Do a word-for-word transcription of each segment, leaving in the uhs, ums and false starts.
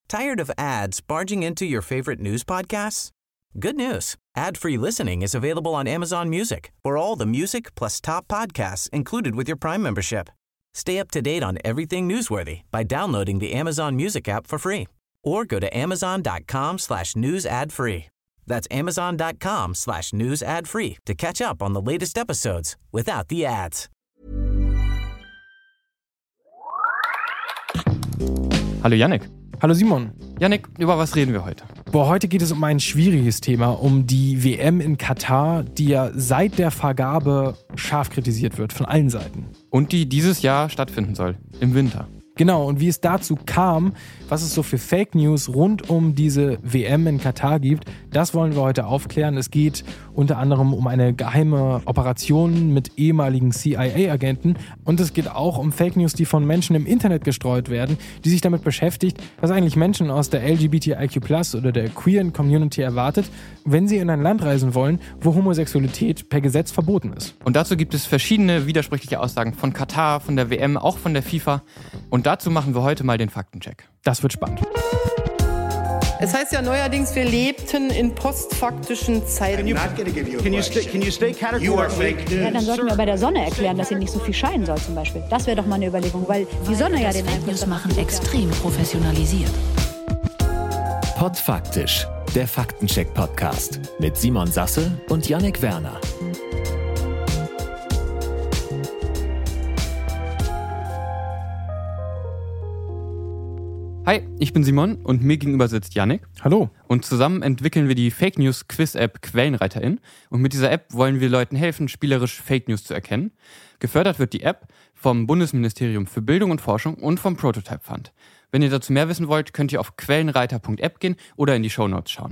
Tired of ads barging into your favorite news podcasts? Good news. Ad-free listening is available on Amazon Music for all the music plus top podcasts included with your Prime membership. Stay up to date on everything newsworthy by downloading the Amazon Music app for free or go to amazon.com slash news ad free. That's amazon.com slash news ad free to catch up on the latest episodes without the ads. Hallo Yannick. Hallo Simon. Yannick, über was reden wir heute? Boah, heute geht es um ein schwieriges Thema, um die W M in Katar, die ja seit der Vergabe scharf kritisiert wird von allen Seiten. Und die dieses Jahr stattfinden soll, im Winter. Genau, und wie es dazu kam, was es so für Fake News rund um diese W M in Katar gibt, das wollen wir heute aufklären. Es geht unter anderem um eine geheime Operation mit ehemaligen C I A-Agenten und es geht auch um Fake News, die von Menschen im Internet gestreut werden, die sich damit beschäftigt, was eigentlich Menschen aus der L G B T I Q plus oder der queeren Community erwartet, wenn sie in ein Land reisen wollen, wo Homosexualität per Gesetz verboten ist. Und dazu gibt es verschiedene widersprüchliche Aussagen von Katar, von der W M, auch von der FIFA. Und dazu machen wir heute mal den Faktencheck. Das wird spannend. Es heißt ja neuerdings, wir lebten in postfaktischen Zeiten. Can you stay, can you stay categorically? Ja, dann sollten wir bei der Sonne erklären, dass sie nicht so viel scheinen soll zum Beispiel. Das wäre doch mal eine Überlegung, weil die Sonne ja den Einfluss machen extrem professionalisiert. Podfaktisch, der Faktencheck-Podcast mit Simon Sasse und Yannick Werner. Hi, ich bin Simon und mir gegenüber sitzt Yannick. Hallo. Und zusammen entwickeln wir die Fake News Quiz App Quellenreiterin. Und mit dieser App wollen wir Leuten helfen, spielerisch Fake News zu erkennen. Gefördert wird die App vom Bundesministerium für Bildung und Forschung und vom Prototype Fund. Wenn ihr dazu mehr wissen wollt, könnt ihr auf quellenreiter punkt app gehen oder in die Shownotes schauen.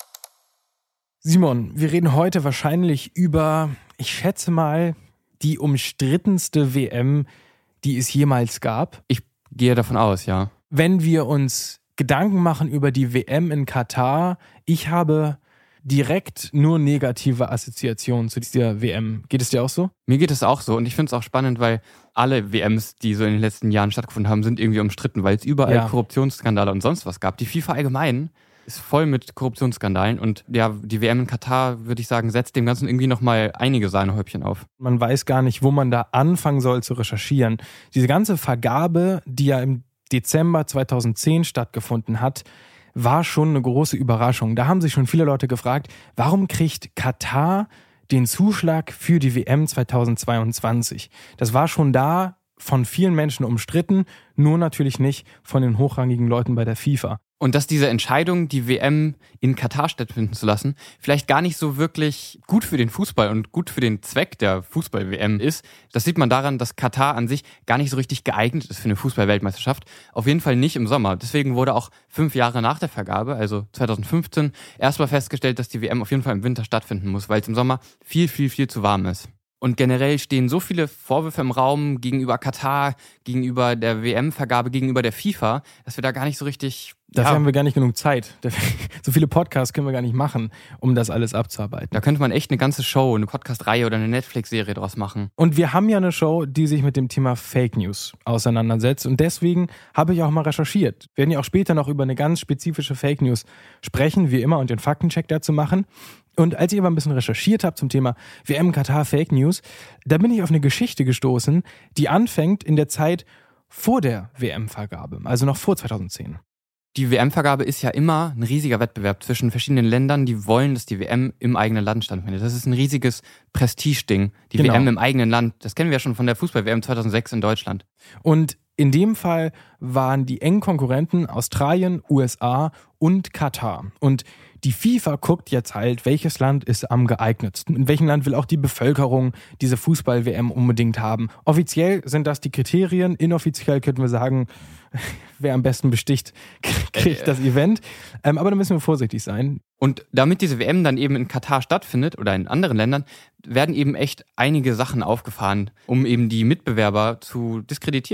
Simon, wir reden heute wahrscheinlich über, ich schätze mal, die umstrittenste W M, die es jemals gab. Ich gehe davon aus, ja. Wenn wir uns Gedanken machen über die W M in Katar, ich habe direkt nur negative Assoziationen zu dieser W M. Geht es dir auch so? Mir geht es auch so und ich finde es auch spannend, weil alle W Ms, die so in den letzten Jahren stattgefunden haben, sind irgendwie umstritten, weil es überall ja. Korruptionsskandale und sonst was gab. Die FIFA allgemein ist voll mit Korruptionsskandalen und ja, die W M in Katar, würde ich sagen, setzt dem Ganzen irgendwie nochmal einige Sahnehäubchen auf. Man weiß gar nicht, wo man da anfangen soll zu recherchieren. Diese ganze Vergabe, die ja im Dezember zweitausendzehn stattgefunden hat, war schon eine große Überraschung. Da haben sich schon viele Leute gefragt, warum kriegt Katar den Zuschlag für die W M zweitausendzweiundzwanzig? Das war schon da von vielen Menschen umstritten, nur natürlich nicht von den hochrangigen Leuten bei der FIFA. Und dass diese Entscheidung, die W M in Katar stattfinden zu lassen, vielleicht gar nicht so wirklich gut für den Fußball und gut für den Zweck der Fußball-W M ist, das sieht man daran, dass Katar an sich gar nicht so richtig geeignet ist für eine Fußball-Weltmeisterschaft. Auf jeden Fall nicht im Sommer. Deswegen wurde auch fünf Jahre nach der Vergabe, also zweitausendfünfzehn, erstmal festgestellt, dass die W M auf jeden Fall im Winter stattfinden muss, weil es im Sommer viel, viel, viel zu warm ist. Und generell stehen so viele Vorwürfe im Raum gegenüber Katar, gegenüber der W M-Vergabe, gegenüber der FIFA, dass wir da gar nicht so richtig... Dafür ja, haben wir gar nicht genug Zeit. So viele Podcasts können wir gar nicht machen, um das alles abzuarbeiten. Da könnte man echt eine ganze Show, eine Podcast-Reihe oder eine Netflix-Serie draus machen. Und wir haben ja eine Show, die sich mit dem Thema Fake News auseinandersetzt. Und deswegen habe ich auch mal recherchiert. Wir werden ja auch später noch über eine ganz spezifische Fake News sprechen, wie immer, und den Faktencheck dazu machen. Und als ich aber ein bisschen recherchiert habe zum Thema W M Katar Fake News, da bin ich auf eine Geschichte gestoßen, die anfängt in der Zeit vor der W M-Vergabe, also noch vor zweitausendzehn. Die W M-Vergabe ist ja immer ein riesiger Wettbewerb zwischen verschiedenen Ländern, die wollen, dass die W M im eigenen Land stattfindet. Das ist ein riesiges Prestigeding, die genau. W M im eigenen Land. Das kennen wir ja schon von der Fußball-W M zweitausendsechs in Deutschland. Und in dem Fall waren die engen Konkurrenten Australien, U S A und Katar. Und die FIFA guckt jetzt halt, welches Land ist am geeignetsten. In welchem Land will auch die Bevölkerung diese Fußball-W M unbedingt haben. Offiziell sind das die Kriterien. Inoffiziell könnten wir sagen, wer am besten besticht, kriegt das Event. Ähm, aber da müssen wir vorsichtig sein. Und damit diese W M dann eben in Katar stattfindet oder in anderen Ländern, werden eben echt einige Sachen aufgefahren, um eben die Mitbewerber zu diskreditieren.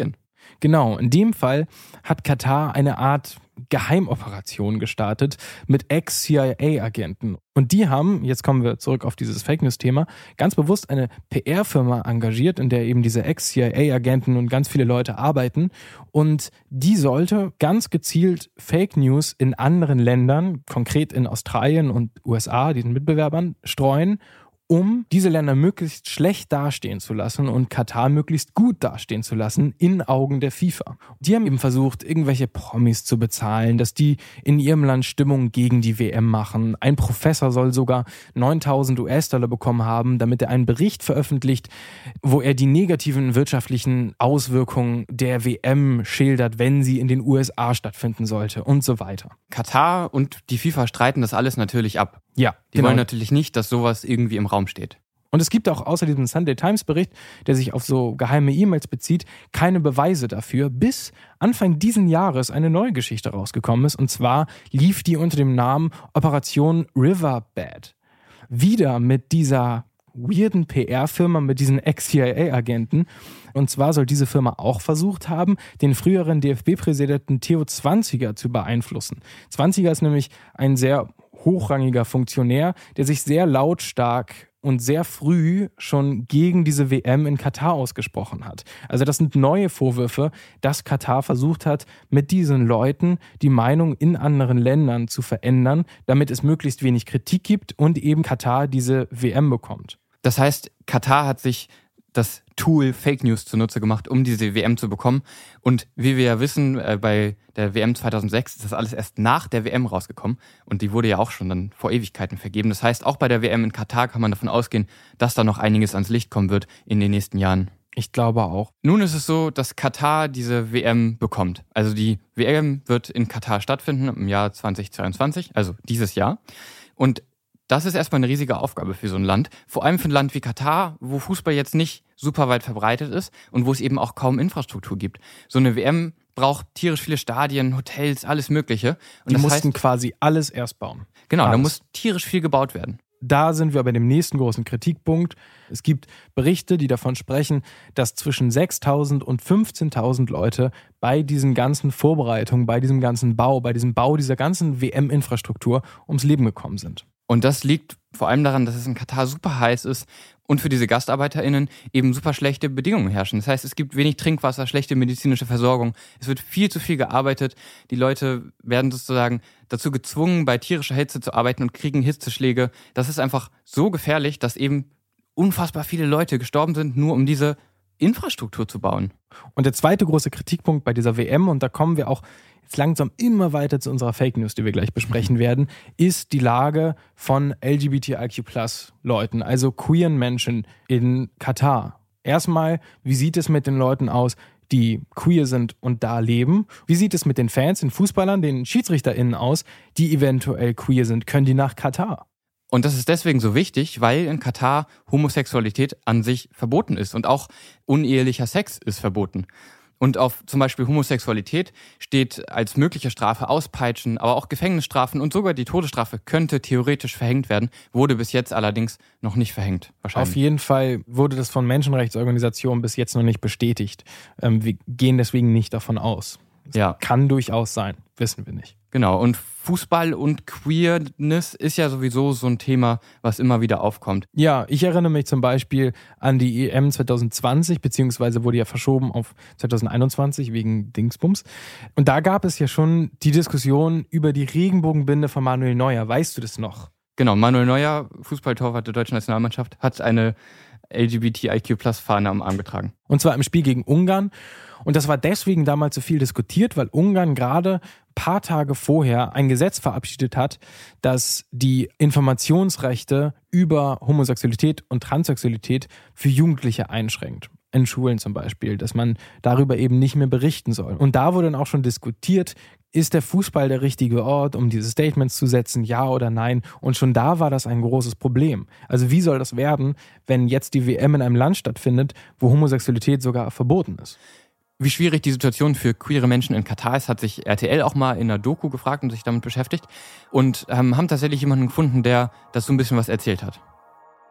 Genau, in dem Fall hat Katar eine Art Geheimoperation gestartet mit Ex-C I A-Agenten. Und die haben, jetzt kommen wir zurück auf dieses Fake-News-Thema, ganz bewusst eine P R-Firma engagiert, in der eben diese Ex-C I A-Agenten und ganz viele Leute arbeiten. Und die sollte ganz gezielt Fake News in anderen Ländern, konkret in Australien und U S A, diesen Mitbewerbern, streuen, um diese Länder möglichst schlecht dastehen zu lassen und Katar möglichst gut dastehen zu lassen in Augen der FIFA. Die haben eben versucht, irgendwelche Promis zu bezahlen, dass die in ihrem Land Stimmung gegen die W M machen. Ein Professor soll sogar neuntausend US-Dollar bekommen haben, damit er einen Bericht veröffentlicht, wo er die negativen wirtschaftlichen Auswirkungen der W M schildert, wenn sie in den U S A stattfinden sollte und so weiter. Katar und die FIFA streiten das alles natürlich ab. Ja, Die genau. wollen natürlich nicht, dass sowas irgendwie im Raum steht. Und es gibt auch außer diesem Sunday Times Bericht, der sich auf so geheime E-Mails bezieht, keine Beweise dafür, bis Anfang diesen Jahres eine neue Geschichte rausgekommen ist. Und zwar lief die unter dem Namen Operation Riverbed. Wieder mit dieser weirden P R-Firma, mit diesen Ex-C I A-Agenten. Und zwar soll diese Firma auch versucht haben, den früheren D F B-Präsidenten Theo Zwanziger zu beeinflussen. Zwanziger ist nämlich ein sehr hochrangiger Funktionär, der sich sehr lautstark und sehr früh schon gegen diese W M in Katar ausgesprochen hat. Also das sind neue Vorwürfe, dass Katar versucht hat, mit diesen Leuten die Meinung in anderen Ländern zu verändern, damit es möglichst wenig Kritik gibt und eben Katar diese W M bekommt. Das heißt, Katar hat sich das Tool Fake News zunutze gemacht, um diese W M zu bekommen. Und wie wir ja wissen, äh, bei der W M zweitausendsechs ist das alles erst nach der W M rausgekommen. Und die wurde ja auch schon dann vor Ewigkeiten vergeben. Das heißt, auch bei der W M in Katar kann man davon ausgehen, dass da noch einiges ans Licht kommen wird in den nächsten Jahren. Ich glaube auch. Nun ist es so, dass Katar diese W M bekommt. Also die W M wird in Katar stattfinden im Jahr zweitausendzweiundzwanzig, also dieses Jahr. Und das ist erstmal eine riesige Aufgabe für so ein Land. Vor allem für ein Land wie Katar, wo Fußball jetzt nicht super weit verbreitet ist und wo es eben auch kaum Infrastruktur gibt. So eine W M braucht tierisch viele Stadien, Hotels, alles Mögliche. Und die das mussten heißt, quasi alles erst bauen. Genau, alles. Da muss tierisch viel gebaut werden. Da sind wir bei dem nächsten großen Kritikpunkt. Es gibt Berichte, die davon sprechen, dass zwischen sechstausend und fünfzehntausend Leute bei diesen ganzen Vorbereitungen, bei diesem ganzen Bau, bei diesem Bau dieser ganzen W M-Infrastruktur ums Leben gekommen sind. Und das liegt vor allem daran, dass es in Katar super heiß ist und für diese GastarbeiterInnen eben super schlechte Bedingungen herrschen. Das heißt, es gibt wenig Trinkwasser, schlechte medizinische Versorgung. Es wird viel zu viel gearbeitet. Die Leute werden sozusagen dazu gezwungen, bei tierischer Hitze zu arbeiten und kriegen Hitzeschläge. Das ist einfach so gefährlich, dass eben unfassbar viele Leute gestorben sind, nur um diese Infrastruktur zu bauen. Und der zweite große Kritikpunkt bei dieser W M, und da kommen wir auch jetzt langsam immer weiter zu unserer Fake News, die wir gleich besprechen werden, ist die Lage von L G B T I Q Plus Leuten, also queeren Menschen in Katar. Erstmal, wie sieht es mit den Leuten aus, die queer sind und da leben? Wie sieht es mit den Fans, den Fußballern, den SchiedsrichterInnen aus, die eventuell queer sind? Können die nach Katar? Und das ist deswegen so wichtig, weil in Katar Homosexualität an sich verboten ist und auch unehelicher Sex ist verboten. Und auf zum Beispiel Homosexualität steht als mögliche Strafe Auspeitschen, aber auch Gefängnisstrafen und sogar die Todesstrafe könnte theoretisch verhängt werden, wurde bis jetzt allerdings noch nicht verhängt. Wahrscheinlich. Auf jeden Fall wurde das von Menschenrechtsorganisationen bis jetzt noch nicht bestätigt. Ähm, wir gehen deswegen nicht davon aus. Das ja. Kann durchaus sein, wissen wir nicht. Genau, und Fußball und Queerness ist ja sowieso so ein Thema, was immer wieder aufkommt. Ja, ich erinnere mich zum Beispiel an die E M zwanzig zwanzig, beziehungsweise wurde ja verschoben auf zwanzig einundzwanzig wegen Dingsbums. Und da gab es ja schon die Diskussion über die Regenbogenbinde von Manuel Neuer. Weißt du das noch? Genau, Manuel Neuer, Fußballtorwart der deutschen Nationalmannschaft, hat eine L G B T I Q Plus Fahne am Arm getragen. Und zwar im Spiel gegen Ungarn. Und das war deswegen damals so viel diskutiert, weil Ungarn gerade ein paar Tage vorher ein Gesetz verabschiedet hat, das die Informationsrechte über Homosexualität und Transsexualität für Jugendliche einschränkt. In Schulen zum Beispiel, dass man darüber eben nicht mehr berichten soll. Und da wurde dann auch schon diskutiert, ist der Fußball der richtige Ort, um diese Statements zu setzen, ja oder nein? Und schon da war das ein großes Problem. Also wie soll das werden, wenn jetzt die W M in einem Land stattfindet, wo Homosexualität sogar verboten ist? Wie schwierig die Situation für queere Menschen in Katar ist, hat sich R T L auch mal in einer Doku gefragt und sich damit beschäftigt und ähm, haben tatsächlich jemanden gefunden, der das so ein bisschen was erzählt hat.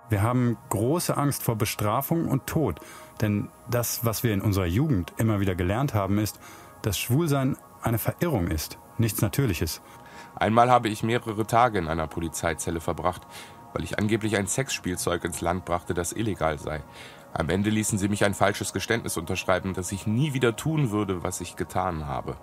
Wir haben große Angst vor Bestrafung und Tod. Denn das, was wir in unserer Jugend immer wieder gelernt haben, ist, dass Schwulsein eine Verirrung ist, nichts Natürliches. Einmal habe ich mehrere Tage in einer Polizeizelle verbracht, weil ich angeblich ein Sexspielzeug ins Land brachte, das illegal sei. Am Ende ließen sie mich ein falsches Geständnis unterschreiben, dass ich nie wieder tun würde, was ich getan habe.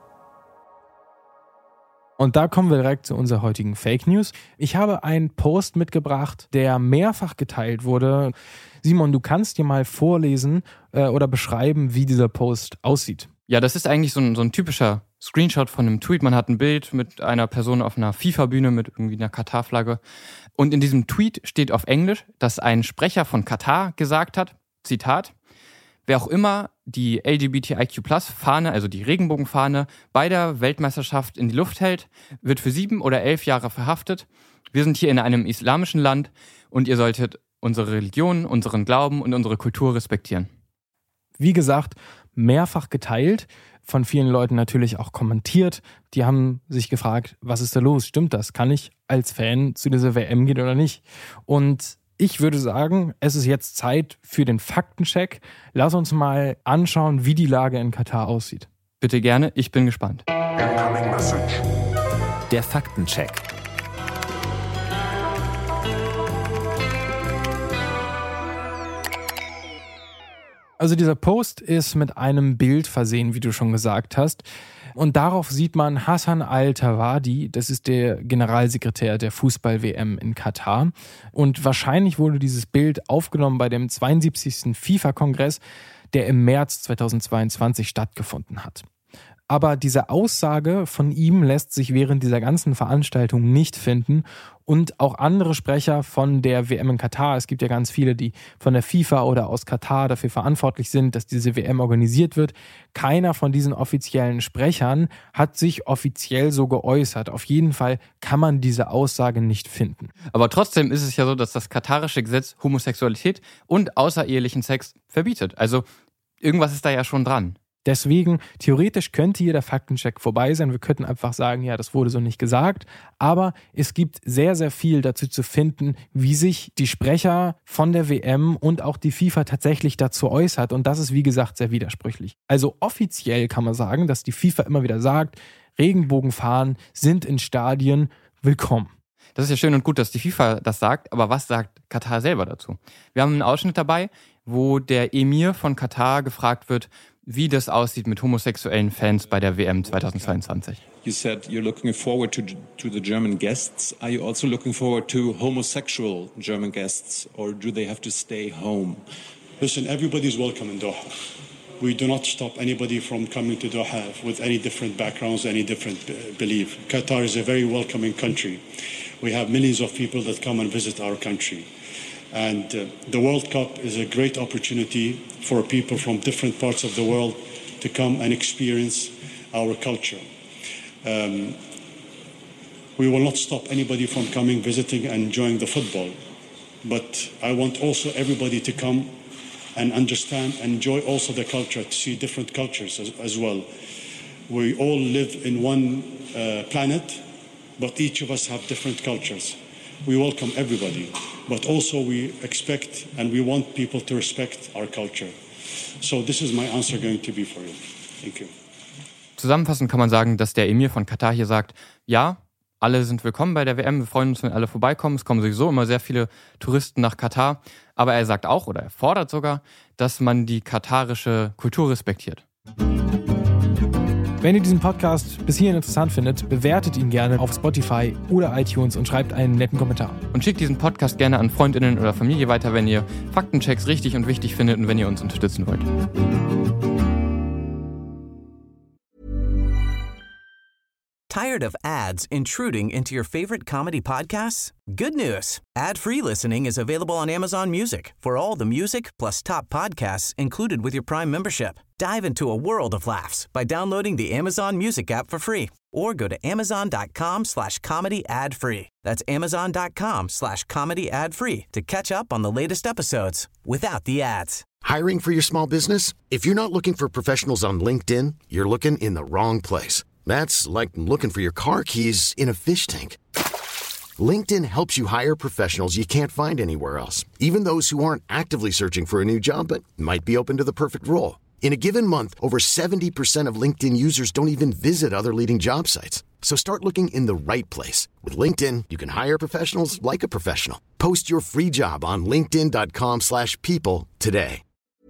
Und da kommen wir direkt zu unserer heutigen Fake News. Ich habe einen Post mitgebracht, der mehrfach geteilt wurde. Simon, du kannst dir mal vorlesen äh, oder beschreiben, wie dieser Post aussieht. Ja, das ist eigentlich so ein, so ein typischer Screenshot von einem Tweet. Man hat ein Bild mit einer Person auf einer FIFA-Bühne mit irgendwie einer Katar-Flagge. Und in diesem Tweet steht auf Englisch, dass ein Sprecher von Katar gesagt hat, Zitat, wer auch immer die L G B T I Q Plus Fahne, also die Regenbogenfahne, bei der Weltmeisterschaft in die Luft hält, wird für sieben oder elf Jahre verhaftet. Wir sind hier in einem islamischen Land und ihr solltet unsere Religion, unseren Glauben und unsere Kultur respektieren. Wie gesagt, mehrfach geteilt, von vielen Leuten natürlich auch kommentiert. Die haben sich gefragt, was ist da los? Stimmt das? Kann ich als Fan zu dieser W M gehen oder nicht? Und ich würde sagen, es ist jetzt Zeit für den Faktencheck. Lass uns mal anschauen, wie die Lage in Katar aussieht. Bitte gerne, ich bin gespannt. Der Faktencheck. Also dieser Post ist mit einem Bild versehen, wie du schon gesagt hast. Und darauf sieht man Hassan Al-Thawadi, das ist der Generalsekretär der Fußball-W M in Katar. Und wahrscheinlich wurde dieses Bild aufgenommen bei dem zweiundsiebzigsten FIFA-Kongress, der im März zweitausendzweiundzwanzig stattgefunden hat. Aber diese Aussage von ihm lässt sich während dieser ganzen Veranstaltung nicht finden. Und auch andere Sprecher von der W M in Katar, es gibt ja ganz viele, die von der FIFA oder aus Katar dafür verantwortlich sind, dass diese W M organisiert wird. Keiner von diesen offiziellen Sprechern hat sich offiziell so geäußert. Auf jeden Fall kann man diese Aussage nicht finden. Aber trotzdem ist es ja so, dass das katarische Gesetz Homosexualität und außerehelichen Sex verbietet. Also irgendwas ist da ja schon dran. Deswegen, theoretisch könnte hier der Faktencheck vorbei sein. Wir könnten einfach sagen, ja, das wurde so nicht gesagt. Aber es gibt sehr, sehr viel dazu zu finden, wie sich die Sprecher von der W M und auch die FIFA tatsächlich dazu äußert. Und das ist, wie gesagt, sehr widersprüchlich. Also offiziell kann man sagen, dass die FIFA immer wieder sagt, Regenbogenfahnen sind in Stadien willkommen. Das ist ja schön und gut, dass die FIFA das sagt, aber was sagt Katar selber dazu? Wir haben einen Ausschnitt dabei, wo der Emir von Katar gefragt wird, wie das aussieht mit homosexuellen Fans bei der W M zweitausendzweiundzwanzig. You said you're looking forward to to the German guests. Are you also looking forward to homosexual German guests, or do they have to stay home? Listen, everybody's welcome in Doha. We do not stop anybody from coming to Doha with any different backgrounds, any different belief. Qatar is a very welcoming country. We have millions of people that come and visit our country. And uh, the World Cup is a great opportunity for people from different parts of the world to come and experience our culture. Um, we will not stop anybody from coming, visiting and enjoying the football. But I want also everybody to come and understand and enjoy also the culture, to see different cultures as, as well. We all live in one uh, planet, but each of us have different cultures. We welcome everybody, but also we expect and we want people to respect our culture. So this is my answer going to be for you. Thank you. Zusammenfassend kann man sagen, dass der Emir von Katar hier sagt, ja, alle sind willkommen bei der W M, wir freuen uns, wenn alle vorbeikommen. Es kommen sowieso immer sehr viele Touristen nach Katar. Aber er sagt auch, oder er fordert sogar, dass man die katarische Kultur respektiert. Wenn ihr diesen Podcast bis hierhin interessant findet, bewertet ihn gerne auf Spotify oder iTunes und schreibt einen netten Kommentar. Und schickt diesen Podcast gerne an FreundInnen oder Familie weiter, wenn ihr Faktenchecks richtig und wichtig findet und wenn ihr uns unterstützen wollt. Tired of ads intruding into your favorite comedy podcasts? Good news. Ad-free listening is available on Amazon Music for all the music plus top podcasts included with your Prime membership. Dive into a world of laughs by downloading the Amazon Music app for free or go to amazon.com slash comedy ad free. That's amazon.com slash comedy ad free to catch up on the latest episodes without the ads. Hiring for your small business? If you're not looking for professionals on LinkedIn, you're looking in the wrong place. That's like looking for your car keys in a fish tank. LinkedIn helps you hire professionals you can't find anywhere else, even those who aren't actively searching for a new job but might be open to the perfect role. In a given month, over seventy percent of LinkedIn users don't even visit other leading job sites. So start looking in the right place. With LinkedIn, you can hire professionals like a professional. Post your free job on linkedin dot com slash people today.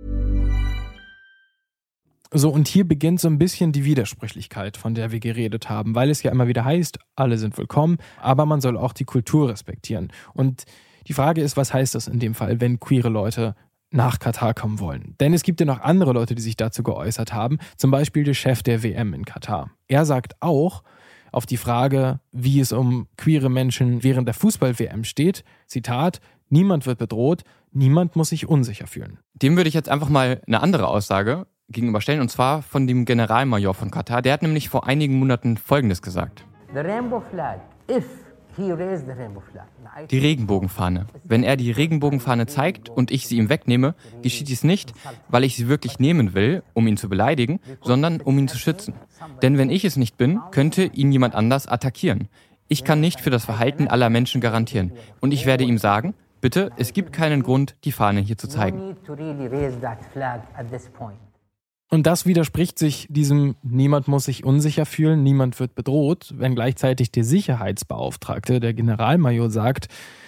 So, und hier beginnt so ein bisschen die Widersprüchlichkeit, von der wir geredet haben, weil es ja immer wieder heißt, alle sind willkommen, aber man soll auch die Kultur respektieren. Und die Frage ist, was heißt das in dem Fall, wenn queere Leute nach Katar kommen wollen? Denn es gibt ja noch andere Leute, die sich dazu geäußert haben, zum Beispiel der Chef der W M in Katar. Er sagt auch auf die Frage, wie es um queere Menschen während der Fußball-W M steht, Zitat, niemand wird bedroht, niemand muss sich unsicher fühlen. Dem würde ich jetzt einfach mal eine andere Aussage gegenüberstellen, und zwar von dem Generalmajor von Katar. Der hat nämlich vor einigen Monaten Folgendes gesagt. The rainbow flag, if he raised the rainbow flag. Die Regenbogenfahne. Wenn er die Regenbogenfahne zeigt und ich sie ihm wegnehme, geschieht dies nicht, weil ich sie wirklich nehmen will, um ihn zu beleidigen, sondern um ihn zu schützen. Denn wenn ich es nicht bin, könnte ihn jemand anders attackieren. Ich kann nicht für das Verhalten aller Menschen garantieren. Und ich werde ihm sagen, bitte, es gibt keinen Grund, die Fahne hier zu zeigen. Und das widerspricht sich diesem niemand muss sich unsicher fühlen, niemand wird bedroht, wenn gleichzeitig der Sicherheitsbeauftragte, der Generalmajor, sagt,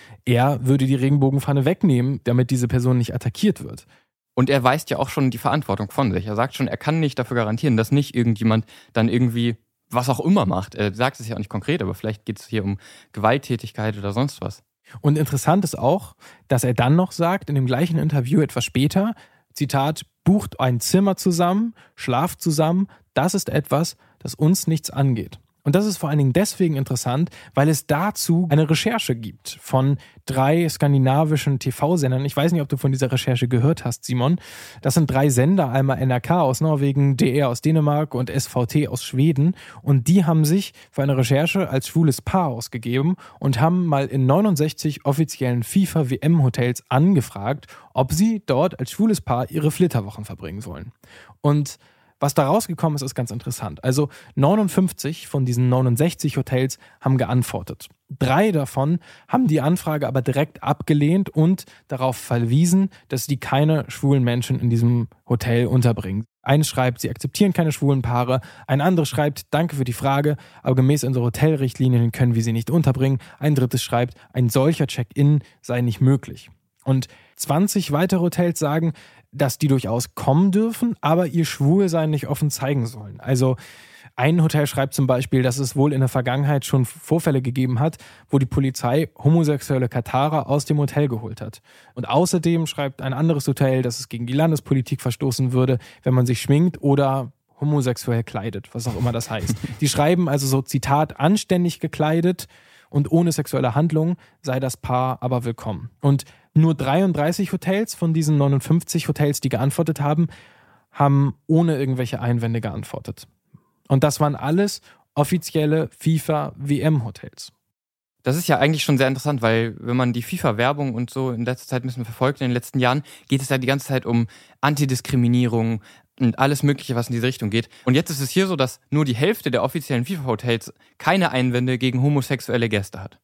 er würde die Regenbogenfahne wegnehmen, damit diese Person nicht attackiert wird. Und er weist ja auch schon die Verantwortung von sich. Er sagt schon, er kann nicht dafür garantieren, dass nicht irgendjemand dann irgendwie was auch immer macht. Er sagt es ja auch nicht konkret, aber vielleicht geht es hier um Gewalttätigkeit oder sonst was. Und interessant ist auch, dass er dann noch sagt, in dem gleichen Interview etwas später, Zitat, bucht ein Zimmer zusammen, schlaft zusammen, das ist etwas, das uns nichts angeht. Und das ist vor allen Dingen deswegen interessant, weil es dazu eine Recherche gibt von drei skandinavischen T V-Sendern. Ich weiß nicht, ob du von dieser Recherche gehört hast, Simon. Das sind drei Sender, einmal N R K aus Norwegen, D R aus Dänemark und S V T aus Schweden. Und die haben sich für eine Recherche als schwules Paar ausgegeben und haben mal in neunundsechzig offiziellen FIFA-W M-Hotels angefragt, ob sie dort als schwules Paar ihre Flitterwochen verbringen wollen. Und was da rausgekommen ist, ist ganz interessant. Also neunundfünfzig von diesen neunundsechzig Hotels haben geantwortet. Drei davon haben die Anfrage aber direkt abgelehnt und darauf verwiesen, dass die keine schwulen Menschen in diesem Hotel unterbringen. Eines schreibt, sie akzeptieren keine schwulen Paare. Ein anderes schreibt, danke für die Frage, aber gemäß unserer Hotelrichtlinien können wir sie nicht unterbringen. Ein drittes schreibt, ein solcher Check-in sei nicht möglich. Und zwanzig weitere Hotels sagen, dass die durchaus kommen dürfen, aber ihr Schwulsein nicht offen zeigen sollen. Also ein Hotel schreibt zum Beispiel, dass es wohl in der Vergangenheit schon Vorfälle gegeben hat, wo die Polizei homosexuelle Katarer aus dem Hotel geholt hat. Und außerdem schreibt ein anderes Hotel, dass es gegen die Landespolitik verstoßen würde, wenn man sich schminkt oder homosexuell kleidet, was auch immer das heißt. Die schreiben also so, Zitat, anständig gekleidet und ohne sexuelle Handlung sei das Paar aber willkommen. Und nur dreiunddreißig Hotels von diesen neunundfünfzig Hotels, die geantwortet haben, haben ohne irgendwelche Einwände geantwortet. Und das waren alles offizielle FIFA-W M-Hotels. Das ist ja eigentlich schon sehr interessant, weil wenn man die FIFA-Werbung und so in letzter Zeit ein bisschen verfolgt, in den letzten Jahren, geht es ja die ganze Zeit um Antidiskriminierung und alles Mögliche, was in diese Richtung geht. Und jetzt ist es hier so, dass nur die Hälfte der offiziellen FIFA-Hotels keine Einwände gegen homosexuelle Gäste hat.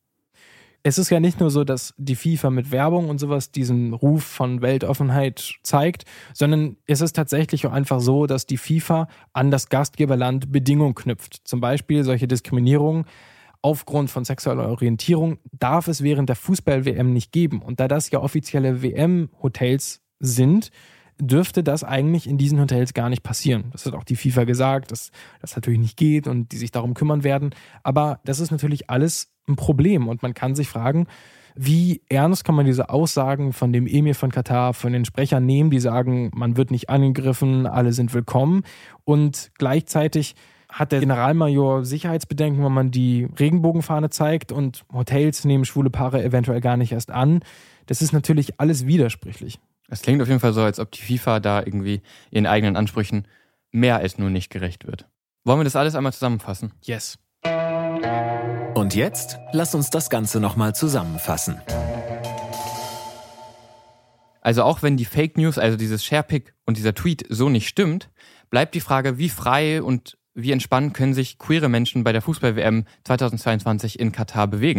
Es ist ja nicht nur so, dass die FIFA mit Werbung und sowas diesen Ruf von Weltoffenheit zeigt, sondern es ist tatsächlich auch einfach so, dass die FIFA an das Gastgeberland Bedingungen knüpft. Zum Beispiel solche Diskriminierungen aufgrund von sexueller Orientierung darf es während der Fußball-W M nicht geben. Und da das ja offizielle W M-Hotels sind, dürfte das eigentlich in diesen Hotels gar nicht passieren. Das hat auch die FIFA gesagt, dass das natürlich nicht geht und die sich darum kümmern werden. Aber das ist natürlich alles ein Problem und man kann sich fragen, wie ernst kann man diese Aussagen von dem Emir von Katar, von den Sprechern nehmen, die sagen, man wird nicht angegriffen, alle sind willkommen, und gleichzeitig hat der Generalmajor Sicherheitsbedenken, wenn man die Regenbogenfahne zeigt, und Hotels nehmen schwule Paare eventuell gar nicht erst an. Das ist natürlich alles widersprüchlich. Es klingt auf jeden Fall so, als ob die FIFA da irgendwie ihren eigenen Ansprüchen mehr als nur nicht gerecht wird. Wollen wir das alles einmal zusammenfassen? Yes. Und jetzt lass uns das Ganze nochmal zusammenfassen. Also auch wenn die Fake News, also dieses Sharepick und dieser Tweet so nicht stimmt, bleibt die Frage, wie frei und wie entspannt können sich queere Menschen bei der Fußball-W M zweitausendzweiundzwanzig in Katar bewegen?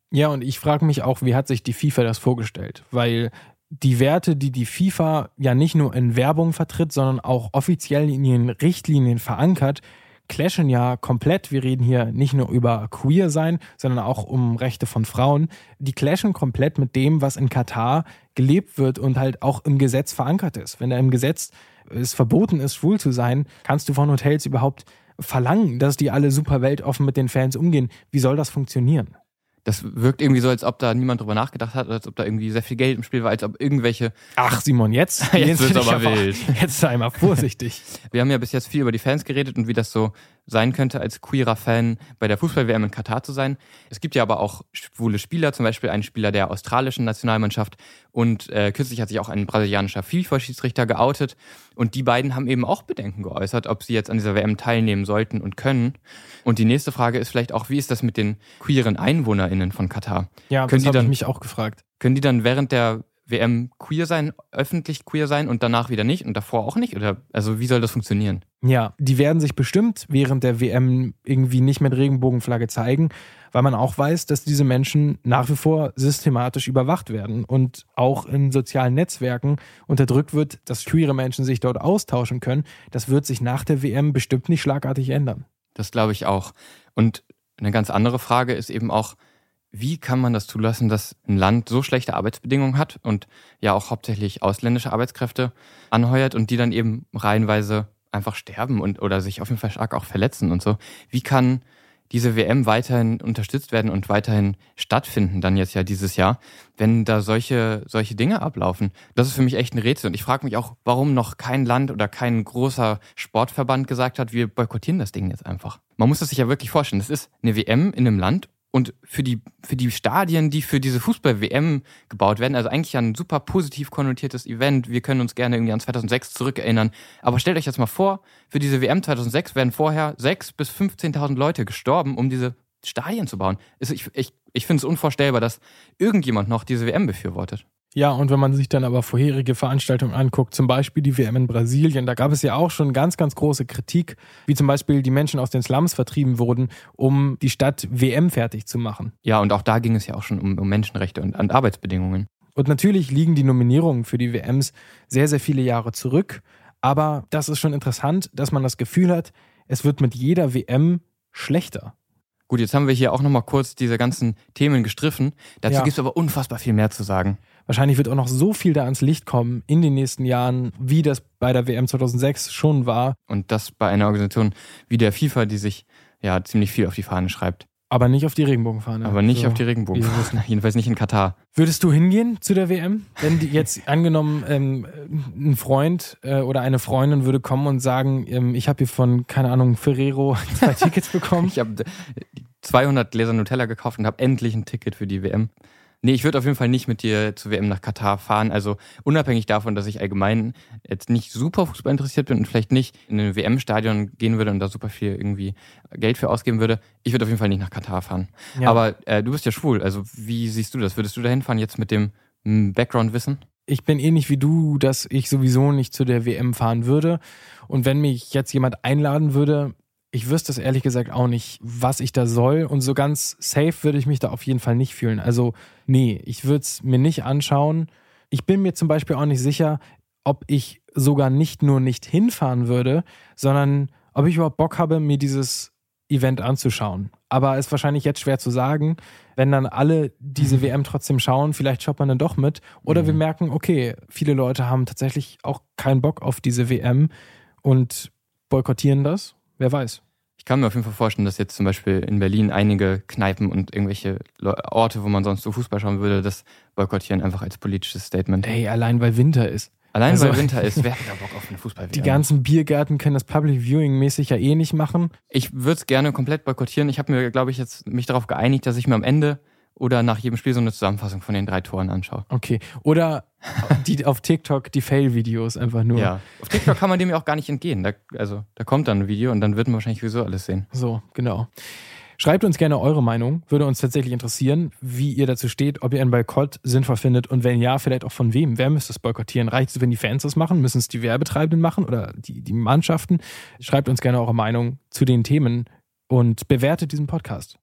Ja, und ich frage mich auch, wie hat sich die FIFA das vorgestellt? Weil die Werte, die die FIFA ja nicht nur in Werbung vertritt, sondern auch offiziell in ihren Richtlinien verankert, clashen ja komplett. Wir reden hier nicht nur über Queer sein, sondern auch um Rechte von Frauen. Die clashen komplett mit dem, was in Katar gelebt wird und halt auch im Gesetz verankert ist. Wenn da im Gesetz es verboten ist, schwul zu sein, kannst du von Hotels überhaupt verlangen, dass die alle super weltoffen mit den Fans umgehen. Wie soll das funktionieren? Das wirkt irgendwie so, als ob da niemand drüber nachgedacht hat, als ob da irgendwie sehr viel Geld im Spiel war, als ob irgendwelche... Ach Simon, jetzt, jetzt wird es aber wild. Jetzt sei mal vorsichtig. Wir haben ja bis jetzt viel über die Fans geredet und wie das so sein könnte, als queerer Fan bei der Fußball-W M in Katar zu sein. Es gibt ja aber auch schwule Spieler, zum Beispiel einen Spieler der australischen Nationalmannschaft und äh, kürzlich hat sich auch ein brasilianischer FIFA-Schiedsrichter geoutet und die beiden haben eben auch Bedenken geäußert, ob sie jetzt an dieser W M teilnehmen sollten und können. Und die nächste Frage ist vielleicht auch, wie ist das mit den queeren EinwohnerInnen von Katar? Ja, können das habe ich dann, mich auch gefragt. Können die dann während der W M queer sein, öffentlich queer sein und danach wieder nicht und davor auch nicht? Oder also wie soll das funktionieren? Ja, die werden sich bestimmt während der W M irgendwie nicht mit Regenbogenflagge zeigen, weil man auch weiß, dass diese Menschen nach wie vor systematisch überwacht werden und auch in sozialen Netzwerken unterdrückt wird, dass queere Menschen sich dort austauschen können. Das wird sich nach der W M bestimmt nicht schlagartig ändern. Das glaube ich auch. Und eine ganz andere Frage ist eben auch, wie kann man das zulassen, dass ein Land so schlechte Arbeitsbedingungen hat und ja auch hauptsächlich ausländische Arbeitskräfte anheuert und die dann eben reihenweise einfach sterben und oder sich auf jeden Fall stark auch verletzen und so. Wie kann diese W M weiterhin unterstützt werden und weiterhin stattfinden, dann jetzt ja dieses Jahr, wenn da solche, solche Dinge ablaufen? Das ist für mich echt ein Rätsel. Und ich frage mich auch, warum noch kein Land oder kein großer Sportverband gesagt hat, wir boykottieren das Ding jetzt einfach. Man muss das sich ja wirklich vorstellen. Das ist eine W M in einem Land und für die, für die Stadien, die für diese Fußball-W M gebaut werden, also eigentlich ein super positiv konnotiertes Event. Wir können uns gerne irgendwie an zweitausendsechs zurückerinnern. Aber stellt euch jetzt mal vor, für diese W M zweitausendsechs wären vorher sechstausend bis fünfzehntausend Leute gestorben, um diese Stadien zu bauen. Ich, ich, ich finde es unvorstellbar, dass irgendjemand noch diese W M befürwortet. Ja, und wenn man sich dann aber vorherige Veranstaltungen anguckt, zum Beispiel die W M in Brasilien, da gab es ja auch schon ganz, ganz große Kritik, wie zum Beispiel die Menschen aus den Slums vertrieben wurden, um die Stadt W M fertig zu machen. Ja, und auch da ging es ja auch schon um, um Menschenrechte und, und Arbeitsbedingungen. Und natürlich liegen die Nominierungen für die W Ms sehr, sehr viele Jahre zurück, aber das ist schon interessant, dass man das Gefühl hat, es wird mit jeder W M schlechter. Gut, jetzt haben wir hier auch nochmal kurz diese ganzen Themen gestriffen. Dazu Ja. gibt es aber unfassbar viel mehr zu sagen. Wahrscheinlich wird auch noch so viel da ans Licht kommen in den nächsten Jahren, wie das bei der W M zweitausendsechs schon war. Und das bei einer Organisation wie der FIFA, die sich ja ziemlich viel auf die Fahne schreibt. Aber nicht auf die Regenbogenfahne. Aber nicht so, auf die Regenbogenfahne. Jedenfalls nicht in Katar. Würdest du hingehen zu der W M? Wenn die jetzt angenommen ähm, ein Freund äh, oder eine Freundin würde kommen und sagen, ähm, ich habe hier von, keine Ahnung, Ferrero zwei Tickets bekommen. Ich habe zweihundert Gläser Nutella gekauft und habe endlich ein Ticket für die W M. Nee, ich würde auf jeden Fall nicht mit dir zur W M nach Katar fahren. Also unabhängig davon, dass ich allgemein jetzt nicht super Fußball interessiert bin und vielleicht nicht in ein W M-Stadion gehen würde und da super viel irgendwie Geld für ausgeben würde. Ich würde auf jeden Fall nicht nach Katar fahren. Ja. Aber äh, du bist ja schwul. Also wie siehst du das? Würdest du da hinfahren jetzt mit dem m, Background-Wissen? Ich bin ähnlich wie du, dass ich sowieso nicht zu der W M fahren würde. Und wenn mich jetzt jemand einladen würde, ich wüsste es ehrlich gesagt auch nicht, was ich da soll. Und so ganz safe würde ich mich da auf jeden Fall nicht fühlen. Also nee, ich würde es mir nicht anschauen. Ich bin mir zum Beispiel auch nicht sicher, ob ich sogar nicht nur nicht hinfahren würde, sondern ob ich überhaupt Bock habe, mir dieses Event anzuschauen. Aber ist wahrscheinlich jetzt schwer zu sagen, wenn dann alle diese W M trotzdem schauen, vielleicht schaut man dann doch mit. Oder mhm. wir merken, okay, viele Leute haben tatsächlich auch keinen Bock auf diese W M und boykottieren das. Wer weiß. Ich kann mir auf jeden Fall vorstellen, dass jetzt zum Beispiel in Berlin einige Kneipen und irgendwelche Orte, wo man sonst so Fußball schauen würde, das boykottieren einfach als politisches Statement. Ey, allein weil Winter ist. Allein also, weil Winter ist, wer hat da Bock auf eine Fußball-W M? Die ganzen Biergärten können das Public Viewing mäßig ja eh nicht machen. Ich würde es gerne komplett boykottieren. Ich habe mir, glaube ich, jetzt mich darauf geeinigt, dass ich mir am Ende oder nach jedem Spiel so eine Zusammenfassung von den drei Toren anschaue. Okay. Oder die auf TikTok die Fail-Videos einfach nur. Ja. Auf TikTok kann man dem ja auch gar nicht entgehen. Da, also da kommt dann ein Video und dann wird man wahrscheinlich sowieso alles sehen. So, genau. Schreibt uns gerne eure Meinung. Würde uns tatsächlich interessieren, wie ihr dazu steht, ob ihr einen Boykott sinnvoll findet und wenn ja, vielleicht auch von wem. Wer müsste es boykottieren? Reicht es, wenn die Fans das machen? Müssen es die Werbetreibenden machen oder die, die Mannschaften? Schreibt uns gerne eure Meinung zu den Themen und bewertet diesen Podcast.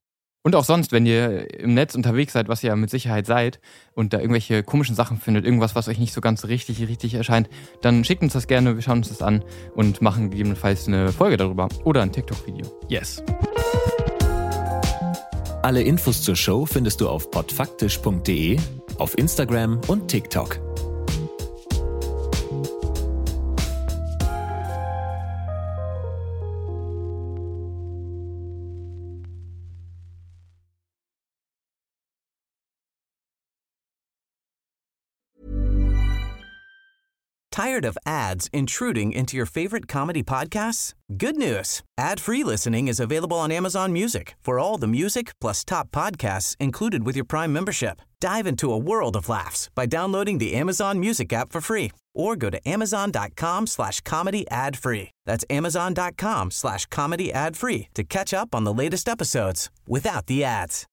Und auch sonst, wenn ihr im Netz unterwegs seid, was ihr ja mit Sicherheit seid, und da irgendwelche komischen Sachen findet, irgendwas, was euch nicht so ganz richtig, richtig erscheint, dann schickt uns das gerne, wir schauen uns das an und machen gegebenenfalls eine Folge darüber oder ein TikTok-Video. Yes. Alle Infos zur Show findest du auf podfaktisch punkt de, auf Instagram und TikTok. Tired of ads intruding into your favorite comedy podcasts? Good news. Ad-free listening is available on Amazon Music for all the music plus top podcasts included with your Prime membership. Dive into a world of laughs by downloading the Amazon Music app for free or go to amazon.com slash comedy ad free. That's amazon.com slash comedy ad free to catch up on the latest episodes without the ads.